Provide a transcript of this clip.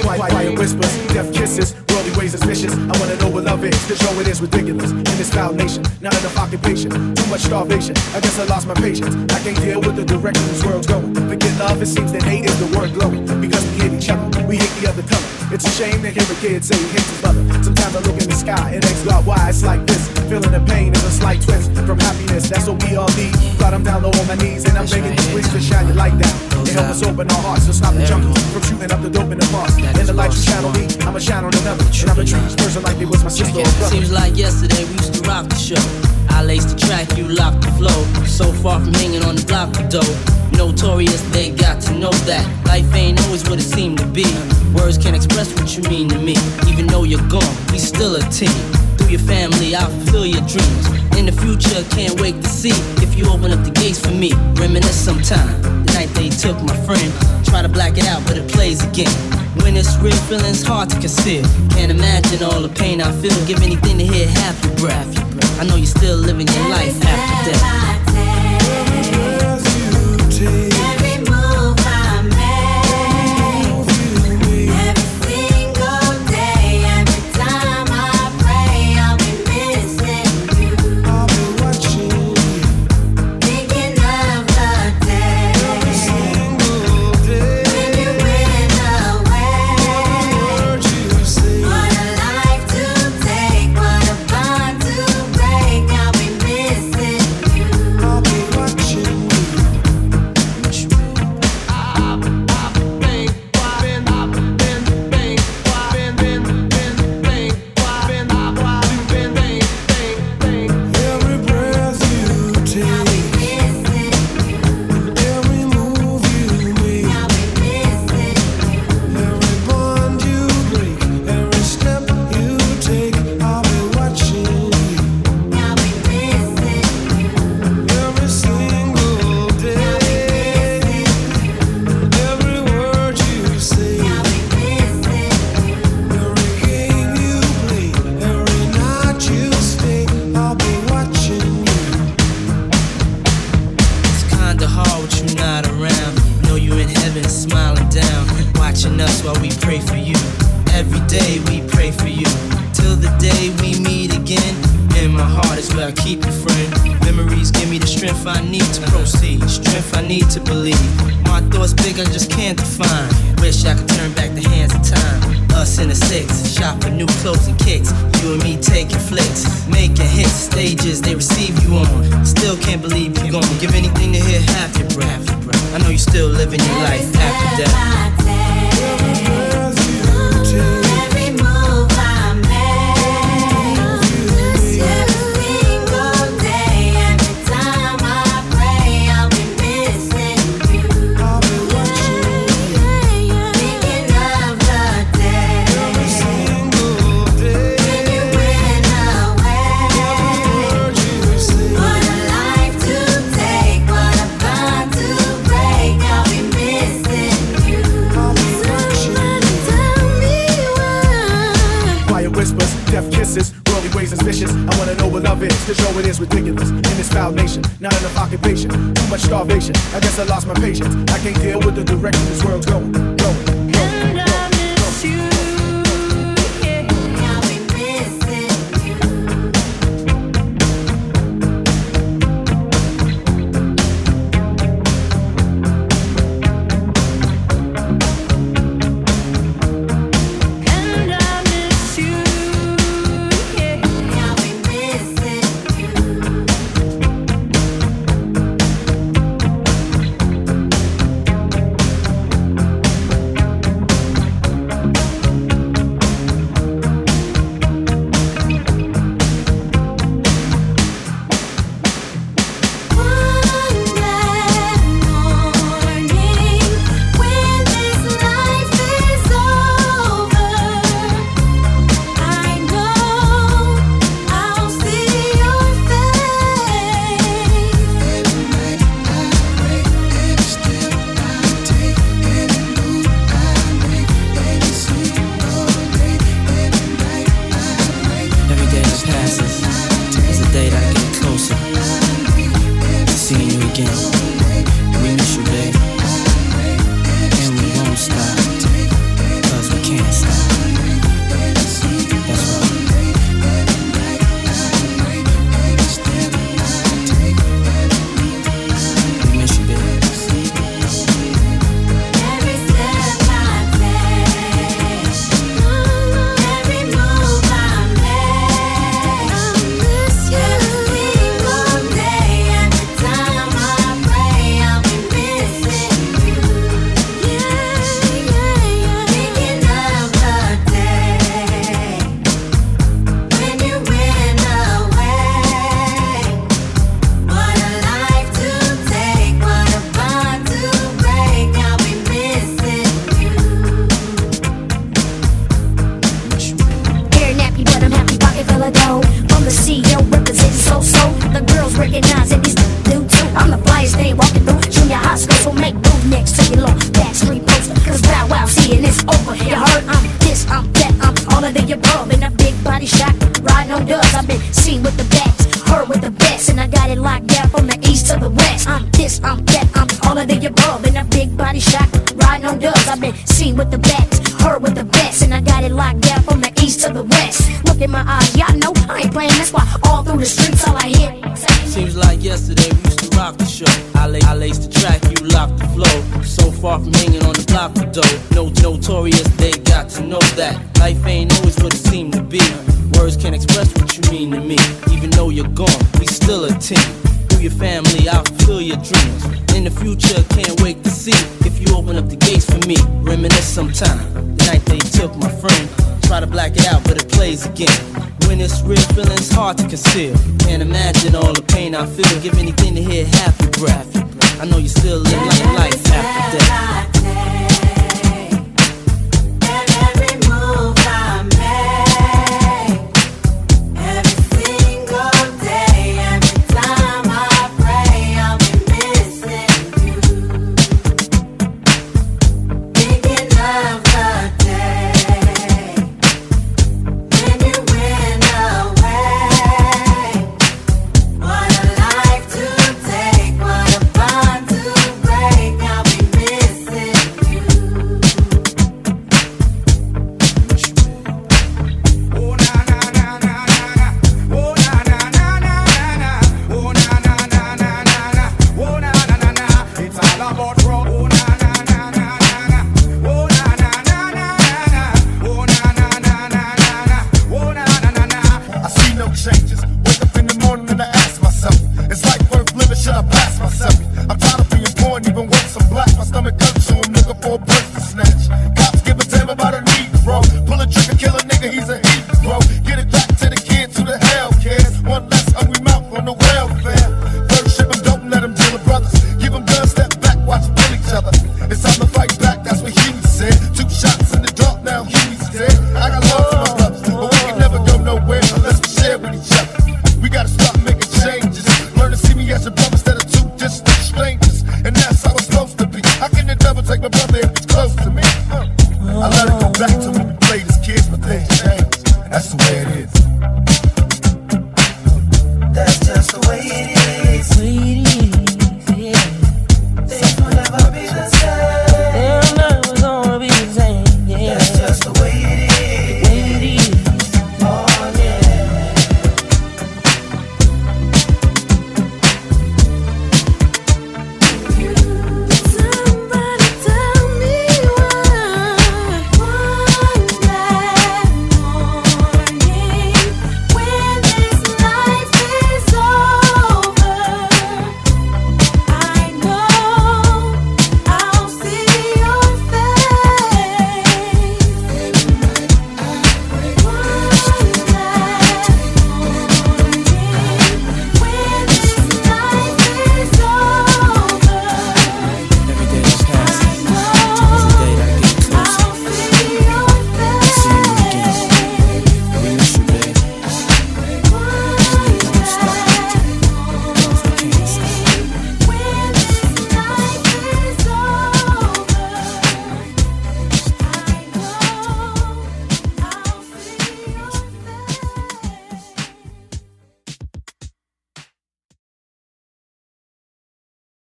Quiet whispers, death kisses, worldly ways is vicious. I wanna know what love is, to show it is ridiculous. In this foul nation, not enough occupation, too much starvation. I guess I lost my patience. I can't deal with the direction this world's going. Forget love, it seems that hate is the word glowing. Because we hate each other, we hate the other color. It's a shame to hear a kid say he hates his mother. Sometimes I look in the sky and ask God why it's like this. Feeling the pain is a slight twist from happiness. That's what we all need. But I'm down low on my knees and I'm begging you please to shine your light down and help us open our hearts to stop the junkies from shooting up the dope in the bars. And the light you shadow me, I'ma shine on another. And I'ma treat each person like they was my sister or brother. Seems like yesterday we used to rock the show. I laced the track, you locked the flow. So far from hanging on the block for dough. Notorious, they got to know that life ain't always what it seemed to be. Words can't express what you mean to me. Even though you're gone, we still a team. Through your family, I'll fulfill your dreams. In the future, can't wait to see if you open up the gates for me. Reminisce sometime, the night they took my friend. Try to black it out, but it plays again. When it's real, feeling's hard to conceal. Can't imagine all the pain I feel. Give anything to hear half your breath. I know you're still living your life after death. Every move I make, every single day, every time I pray, I'll be missing you. I'll be watching you, thinking of the day, every single day, when you went away. What a life to take, what a bond to break. I'll be missing you. I'll be watching you. I guess I lost my patience. I can't deal with the direction this world's going. And I miss you. I'll be missing And I miss you. I'll be missing you. with the best, her with the best, and I got it locked down from the east to the west. I'm this, I'm that, I'm all of the above. In a big body shot, riding on dubs. I've been seen with the best, her with the best, and I got it locked down from the east to the west. Look in my eyes, y'all know I ain't playing. That's why all through the streets all I hear. Seems like yesterday we used to rock the show. I laced the track, you locked the flow. So far from hanging on the block for dough. No notorious, they got to know that life ain't always what it seemed to be. Words can't express what you mean to me. Even though you're gone, we still a team. Through your family, I'll fulfill your dreams. In the future, can't wait to see if you open up the gates for me. Reminisce sometime, the night they took my friend. Try to black it out, but it plays again. When it's real, feeling's hard to conceal. Can't imagine all the pain I feel. Give anything to hear half your breath. I know you still live like life after death. Take my brother if it's close to me. I let it go back to